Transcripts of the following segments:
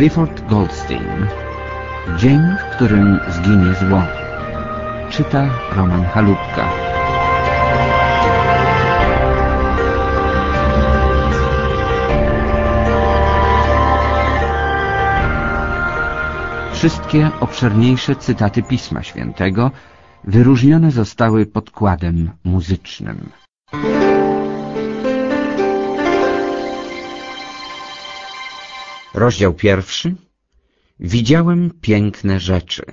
Clifford Goldstein. Dzień, w którym zginie zło. Czyta Roman Halupka. Wszystkie obszerniejsze cytaty Pisma Świętego wyróżnione zostały podkładem muzycznym. Rozdział 1. Widziałem piękne rzeczy.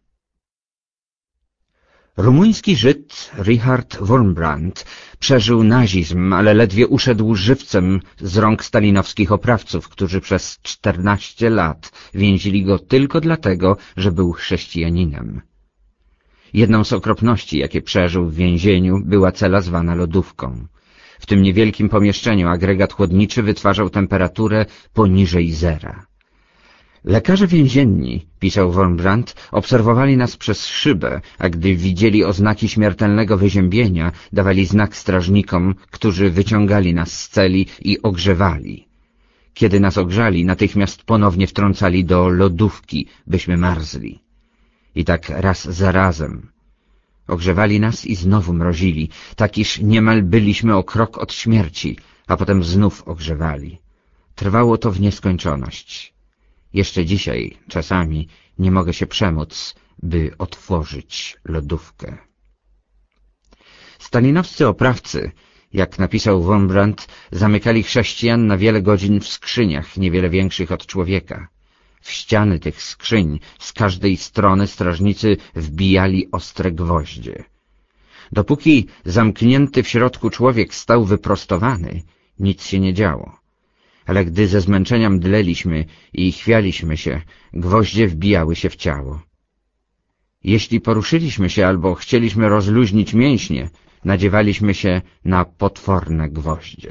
Rumuński Żyd Richard Wurmbrand przeżył nazizm, ale ledwie uszedł żywcem z rąk stalinowskich oprawców, którzy przez 14 lat więzili go tylko dlatego, że był chrześcijaninem. Jedną z okropności, jakie przeżył w więzieniu, była cela zwana lodówką. W tym niewielkim pomieszczeniu agregat chłodniczy wytwarzał temperaturę poniżej zera. Lekarze więzienni, pisał Wurmbrand, obserwowali nas przez szybę, a gdy widzieli oznaki śmiertelnego wyziębienia, dawali znak strażnikom, którzy wyciągali nas z celi i ogrzewali. Kiedy nas ogrzali, natychmiast ponownie wtrącali do lodówki, byśmy marzli. I tak raz za razem. Ogrzewali nas i znowu mrozili, tak iż niemal byliśmy o krok od śmierci, a potem znów ogrzewali. Trwało to w nieskończoność. Jeszcze dzisiaj, czasami, nie mogę się przemóc, by otworzyć lodówkę. Stalinowscy oprawcy, jak napisał Wurmbrand, zamykali chrześcijan na wiele godzin w skrzyniach, niewiele większych od człowieka. W ściany tych skrzyń z każdej strony strażnicy wbijali ostre gwoździe. Dopóki zamknięty w środku człowiek stał wyprostowany, nic się nie działo. Ale gdy ze zmęczenia mdleliśmy i chwialiśmy się, gwoździe wbijały się w ciało. Jeśli poruszyliśmy się albo chcieliśmy rozluźnić mięśnie, nadziewaliśmy się na potworne gwoździe.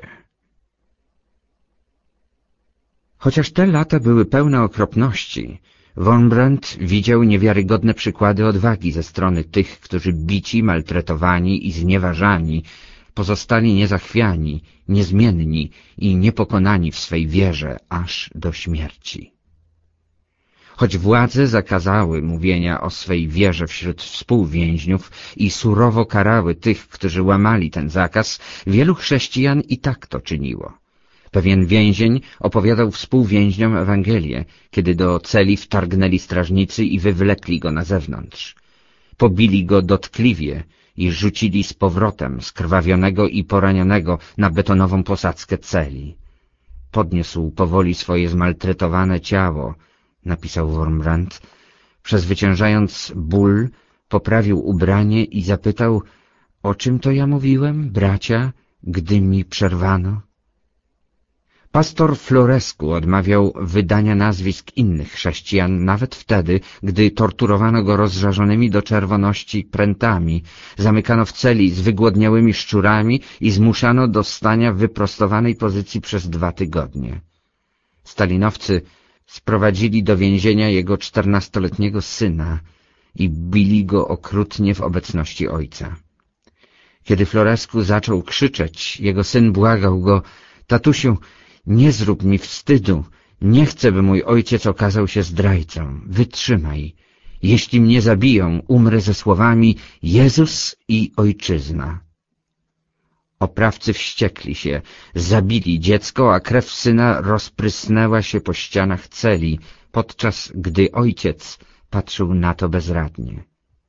Chociaż te lata były pełne okropności, Wurmbrand widział niewiarygodne przykłady odwagi ze strony tych, którzy bici, maltretowani i znieważani pozostali niezachwiani, niezmienni i niepokonani w swej wierze aż do śmierci. Choć władze zakazały mówienia o swej wierze wśród współwięźniów i surowo karały tych, którzy łamali ten zakaz, wielu chrześcijan i tak to czyniło. Pewien więzień opowiadał współwięźniom Ewangelię, kiedy do celi wtargnęli strażnicy i wywlekli go na zewnątrz. Pobili go dotkliwie i rzucili z powrotem skrwawionego i poranionego na betonową posadzkę celi. Podniósł powoli swoje zmaltretowane ciało, napisał Wurmbrand, przezwyciężając ból, poprawił ubranie i zapytał, o czym to ja mówiłem, bracia, gdy mi przerwano? Pastor Florescu odmawiał wydania nazwisk innych chrześcijan nawet wtedy, gdy torturowano go rozżarzonymi do czerwoności prętami, zamykano w celi z wygłodniałymi szczurami i zmuszano do stania w wyprostowanej pozycji przez 2 tygodnie. Stalinowcy sprowadzili do więzienia jego 14-letniego syna i bili go okrutnie w obecności ojca. Kiedy Florescu zaczął krzyczeć, jego syn błagał go, tatusiu, nie zrób mi wstydu, nie chcę, by mój ojciec okazał się zdrajcą. Wytrzymaj. Jeśli mnie zabiją, umrę ze słowami Jezus i Ojczyzna. Oprawcy wściekli się, zabili dziecko, a krew syna rozprysnęła się po ścianach celi, podczas gdy ojciec patrzył na to bezradnie.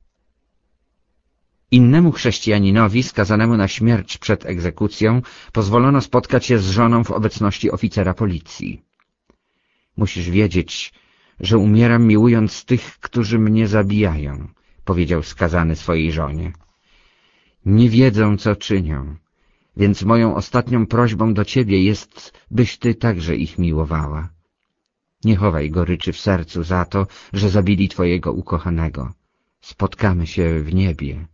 Innemu chrześcijaninowi, skazanemu na śmierć przed egzekucją, pozwolono spotkać się z żoną w obecności oficera policji. Musisz wiedzieć, że umieram miłując tych, którzy mnie zabijają, powiedział skazany swojej żonie. Nie wiedzą, co czynią, więc moją ostatnią prośbą do ciebie jest, byś ty także ich miłowała. Nie chowaj goryczy w sercu za to, że zabili twojego ukochanego. Spotkamy się w niebie.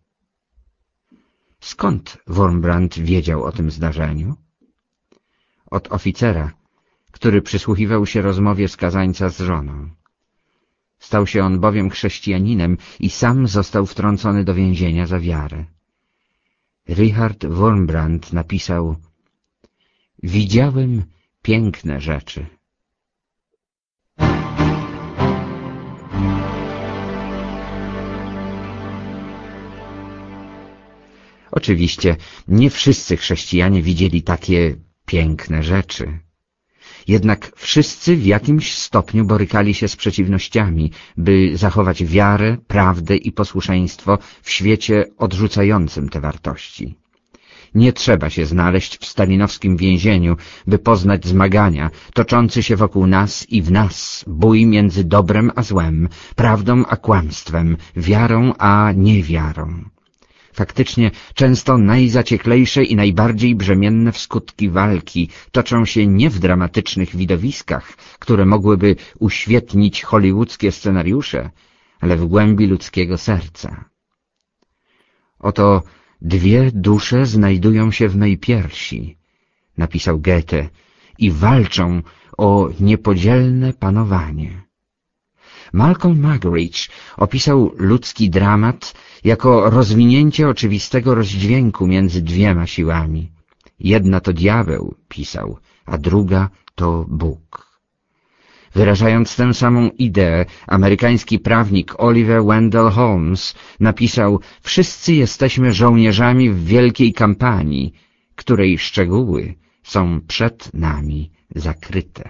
Skąd Wurmbrand wiedział o tym zdarzeniu? Od oficera, który przysłuchiwał się rozmowie skazańca z żoną. Stał się on bowiem chrześcijaninem i sam został wtrącony do więzienia za wiarę. Richard Wurmbrand napisał: widziałem piękne rzeczy. Oczywiście nie wszyscy chrześcijanie widzieli takie piękne rzeczy. Jednak wszyscy w jakimś stopniu borykali się z przeciwnościami, by zachować wiarę, prawdę i posłuszeństwo w świecie odrzucającym te wartości. Nie trzeba się znaleźć w stalinowskim więzieniu, by poznać zmagania, toczący się wokół nas i w nas, bój między dobrem a złem, prawdą a kłamstwem, wiarą a niewiarą. Faktycznie często najzacieklejsze i najbardziej brzemienne w skutki walki toczą się nie w dramatycznych widowiskach, które mogłyby uświetnić hollywoodzkie scenariusze, ale w głębi ludzkiego serca. Oto dwie dusze znajdują się w mej piersi, napisał Goethe, i walczą o niepodzielne panowanie. Malcolm Muggeridge opisał ludzki dramat jako rozwinięcie oczywistego rozdźwięku między dwiema siłami. Jedna to diabeł, pisał, a druga to Bóg. Wyrażając tę samą ideę, amerykański prawnik Oliver Wendell Holmes napisał: wszyscy jesteśmy żołnierzami w wielkiej kampanii, której szczegóły są przed nami zakryte.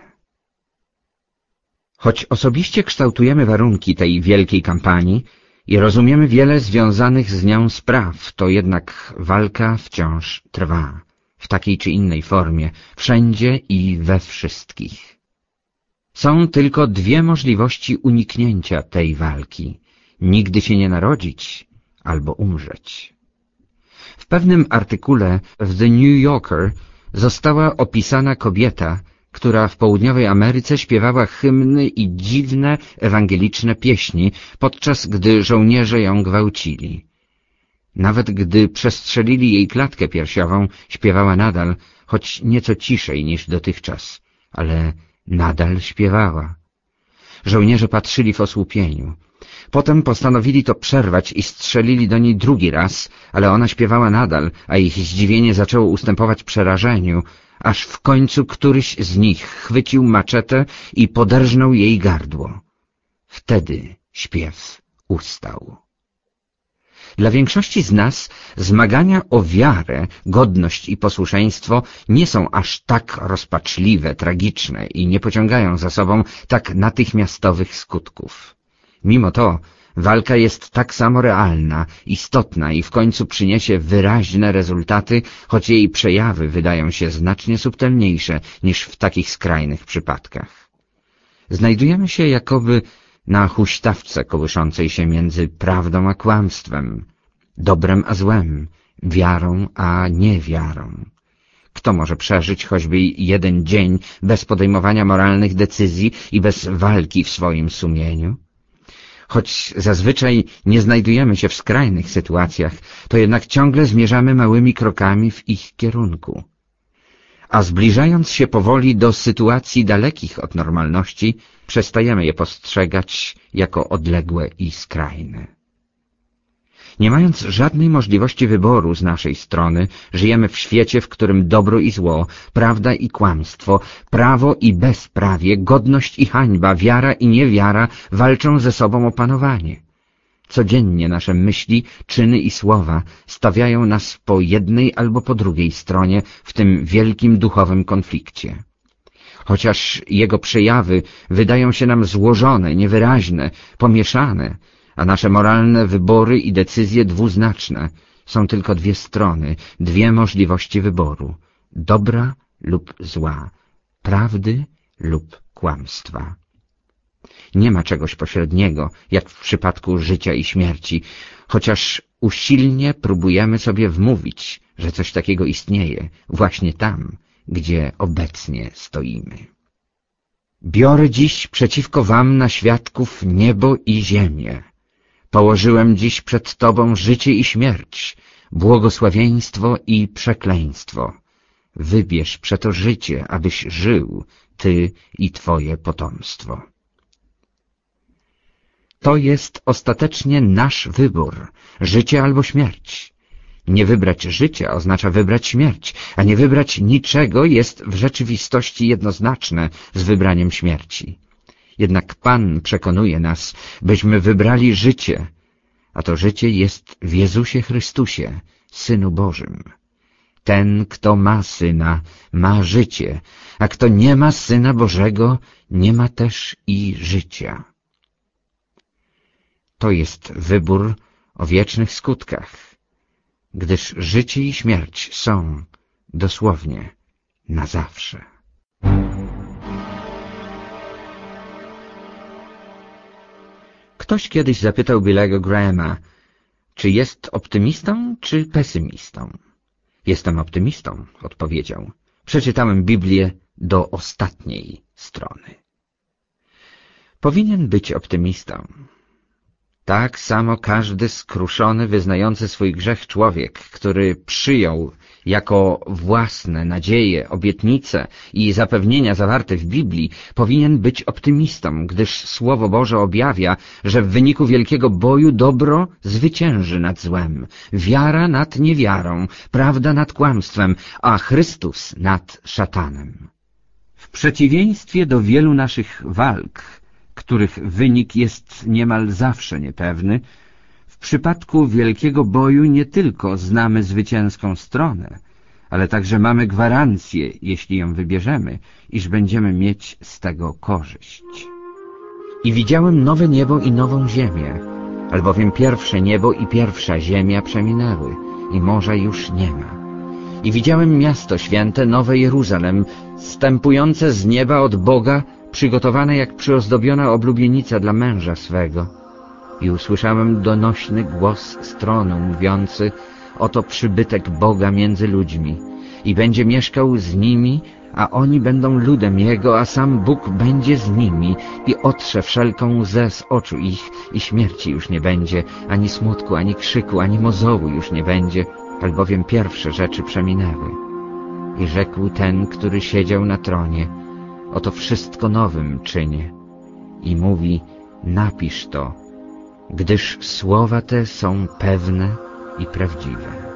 Choć osobiście kształtujemy warunki tej wielkiej kampanii i rozumiemy wiele związanych z nią spraw, to jednak walka wciąż trwa, w takiej czy innej formie, wszędzie i we wszystkich. Są tylko dwie możliwości uniknięcia tej walki. Nigdy się nie narodzić albo umrzeć. W pewnym artykule w The New Yorker została opisana kobieta, która w południowej Ameryce śpiewała hymny i dziwne, ewangeliczne pieśni, podczas gdy żołnierze ją gwałcili. Nawet gdy przestrzelili jej klatkę piersiową, śpiewała nadal, choć nieco ciszej niż dotychczas, ale nadal śpiewała. Żołnierze patrzyli w osłupieniu. Potem postanowili to przerwać i strzelili do niej drugi raz, ale ona śpiewała nadal, a ich zdziwienie zaczęło ustępować przerażeniu, aż w końcu któryś z nich chwycił maczetę i poderżnął jej gardło. Wtedy śpiew ustał. Dla większości z nas zmagania o wiarę, godność i posłuszeństwo nie są aż tak rozpaczliwe, tragiczne i nie pociągają za sobą tak natychmiastowych skutków. Mimo to walka jest tak samo realna, istotna i w końcu przyniesie wyraźne rezultaty, choć jej przejawy wydają się znacznie subtelniejsze niż w takich skrajnych przypadkach. Znajdujemy się jakoby na huśtawce kołyszącej się między prawdą a kłamstwem, dobrem a złem, wiarą a niewiarą. Kto może przeżyć choćby jeden dzień bez podejmowania moralnych decyzji i bez walki w swoim sumieniu? Choć zazwyczaj nie znajdujemy się w skrajnych sytuacjach, to jednak ciągle zmierzamy małymi krokami w ich kierunku. A zbliżając się powoli do sytuacji dalekich od normalności, przestajemy je postrzegać jako odległe i skrajne. Nie mając żadnej możliwości wyboru z naszej strony, żyjemy w świecie, w którym dobro i zło, prawda i kłamstwo, prawo i bezprawie, godność i hańba, wiara i niewiara walczą ze sobą o panowanie. Codziennie nasze myśli, czyny i słowa stawiają nas po jednej albo po drugiej stronie w tym wielkim duchowym konflikcie. Chociaż jego przejawy wydają się nam złożone, niewyraźne, pomieszane, a nasze moralne wybory i decyzje dwuznaczne, są tylko dwie strony, dwie możliwości wyboru, dobra lub zła, prawdy lub kłamstwa. Nie ma czegoś pośredniego, jak w przypadku życia i śmierci, chociaż usilnie próbujemy sobie wmówić, że coś takiego istnieje właśnie tam, gdzie obecnie stoimy. Biorę dziś przeciwko wam na świadków niebo i ziemię. Położyłem dziś przed tobą życie i śmierć, błogosławieństwo i przekleństwo. Wybierz przeto życie, abyś żył, ty i twoje potomstwo. To jest ostatecznie nasz wybór, życie albo śmierć. Nie wybrać życia oznacza wybrać śmierć, a nie wybrać niczego jest w rzeczywistości jednoznaczne z wybraniem śmierci. Jednak Pan przekonuje nas, byśmy wybrali życie, a to życie jest w Jezusie Chrystusie, Synu Bożym. Ten, kto ma Syna, ma życie, a kto nie ma Syna Bożego, nie ma też i życia. To jest wybór o wiecznych skutkach, gdyż życie i śmierć są dosłownie na zawsze. Ktoś kiedyś zapytał Billego Grahama, czy jest optymistą, czy pesymistą. Jestem optymistą, odpowiedział. Przeczytałem Biblię do ostatniej strony. Powinien być optymistą. Tak samo każdy skruszony, wyznający swój grzech człowiek, który przyjął jako własne nadzieje, obietnice i zapewnienia zawarte w Biblii, powinien być optymistą, gdyż Słowo Boże objawia, że w wyniku wielkiego boju dobro zwycięży nad złem, wiara nad niewiarą, prawda nad kłamstwem, a Chrystus nad szatanem. W przeciwieństwie do wielu naszych walk, których wynik jest niemal zawsze niepewny, w przypadku wielkiego boju nie tylko znamy zwycięską stronę, ale także mamy gwarancję, jeśli ją wybierzemy, iż będziemy mieć z tego korzyść. I widziałem nowe niebo i nową ziemię, albowiem pierwsze niebo i pierwsza ziemia przeminęły i morza już nie ma. I widziałem miasto święte, Nowe Jeruzalem, zstępujące z nieba od Boga, przygotowane jak przyozdobiona oblubienica dla męża swego. I usłyszałem donośny głos z tronu mówiący, oto przybytek Boga między ludźmi i będzie mieszkał z nimi, a oni będą ludem Jego, a sam Bóg będzie z nimi i otrze wszelką łzę z oczu ich i śmierci już nie będzie, ani smutku, ani krzyku, ani mozołu już nie będzie, albowiem pierwsze rzeczy przeminęły. I rzekł ten, który siedział na tronie, oto wszystko nowym czynię. I mówi, napisz to, gdyż słowa te są pewne i prawdziwe.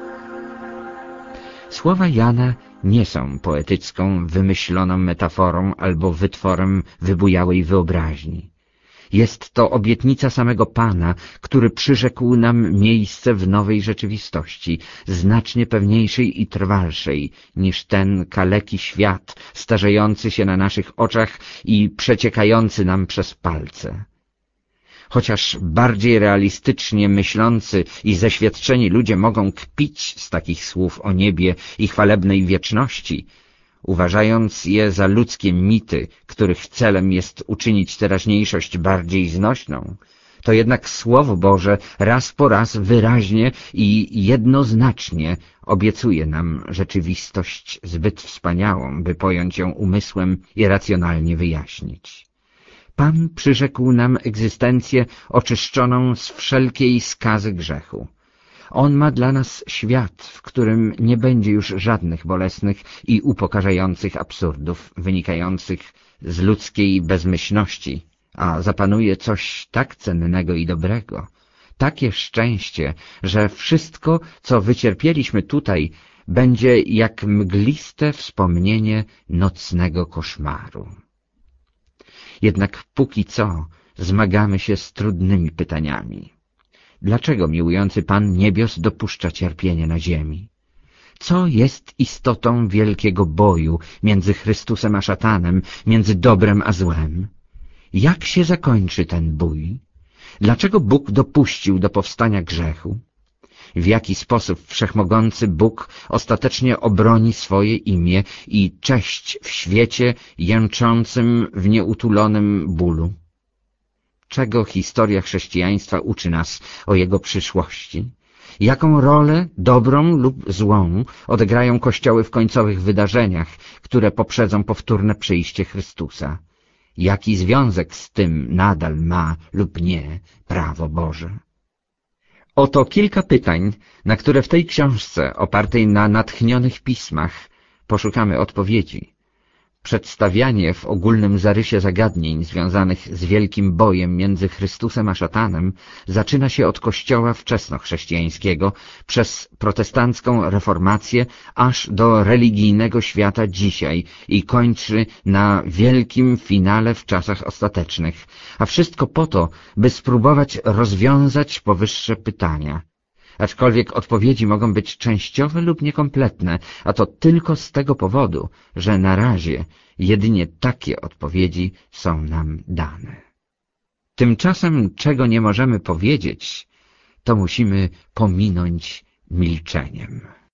Słowa Jana nie są poetycką, wymyśloną metaforą albo wytworem wybujałej wyobraźni. Jest to obietnica samego Pana, który przyrzekł nam miejsce w nowej rzeczywistości, znacznie pewniejszej i trwalszej niż ten kaleki świat, starzejący się na naszych oczach i przeciekający nam przez palce. Chociaż bardziej realistycznie myślący i zeświadczeni ludzie mogą kpić z takich słów o niebie i chwalebnej wieczności, uważając je za ludzkie mity, których celem jest uczynić teraźniejszość bardziej znośną, to jednak Słowo Boże raz po raz wyraźnie i jednoznacznie obiecuje nam rzeczywistość zbyt wspaniałą, by pojąć ją umysłem i racjonalnie wyjaśnić. Pan przyrzekł nam egzystencję oczyszczoną z wszelkiej skazy grzechu. On ma dla nas świat, w którym nie będzie już żadnych bolesnych i upokarzających absurdów wynikających z ludzkiej bezmyślności, a zapanuje coś tak cennego i dobrego, takie szczęście, że wszystko, co wycierpieliśmy tutaj, będzie jak mgliste wspomnienie nocnego koszmaru. Jednak póki co zmagamy się z trudnymi pytaniami. Dlaczego miłujący Pan niebios dopuszcza cierpienie na ziemi? Co jest istotą wielkiego boju między Chrystusem a szatanem, między dobrem a złem? Jak się zakończy ten bój? Dlaczego Bóg dopuścił do powstania grzechu? W jaki sposób wszechmogący Bóg ostatecznie obroni swoje imię i cześć w świecie jęczącym w nieutulonym bólu? Czego historia chrześcijaństwa uczy nas o jego przyszłości? Jaką rolę, dobrą lub złą, odegrają Kościoły w końcowych wydarzeniach, które poprzedzą powtórne przyjście Chrystusa? Jaki związek z tym nadal ma lub nie prawo Boże? Oto kilka pytań, na które w tej książce, opartej na natchnionych pismach, poszukamy odpowiedzi. Przedstawianie w ogólnym zarysie zagadnień związanych z wielkim bojem między Chrystusem a szatanem zaczyna się od kościoła wczesnochrześcijańskiego przez protestancką reformację aż do religijnego świata dzisiaj i kończy na wielkim finale w czasach ostatecznych, a wszystko po to, by spróbować rozwiązać powyższe pytania. Aczkolwiek odpowiedzi mogą być częściowe lub niekompletne, a to tylko z tego powodu, że na razie jedynie takie odpowiedzi są nam dane. Tymczasem, czego nie możemy powiedzieć, to musimy pominąć milczeniem.